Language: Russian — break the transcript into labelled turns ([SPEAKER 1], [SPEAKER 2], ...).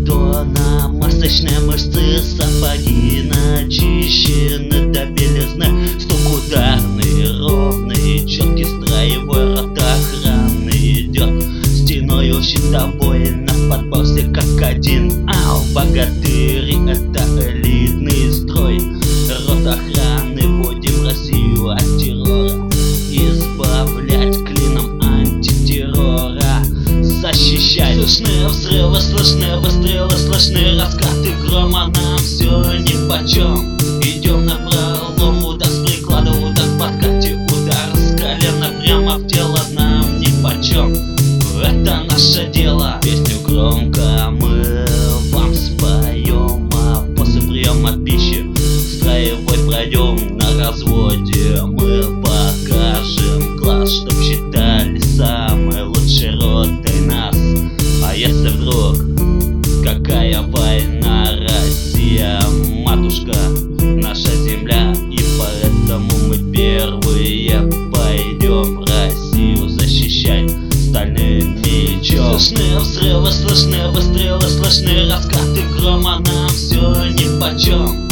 [SPEAKER 1] бетона, масочные мышцы, сапоги начищены до белизны. Стук ударный, ровный, четкий строевой рот охраны идет. Стеною щитобой на подборсе как один. Ау, богатыри, это элитный строй. Рот охраны, будем Россию от террора избавлять клином антитеррора. Защищать. Слышны взрывы, слышны выстрелы, слышны раскаты грома. Нам все нипочем. Идем на пролом, удар с приклада, удар в подкате, удар с колена прямо в тело. Нам нипочем. Это наше дело. Песню громко мы вам споем, а после приема пищи строевой пройдем на разводе. Мы покажем класс, чтоб считали самой лучшей ротой нас. А если вдруг какая война, Россия, матушка, наша земля, и поэтому мы первые пойдем Россию защищать стальным мечом. Слышны взрывы, слышны выстрелы, слышны раскаты грома. Нам все нипочем.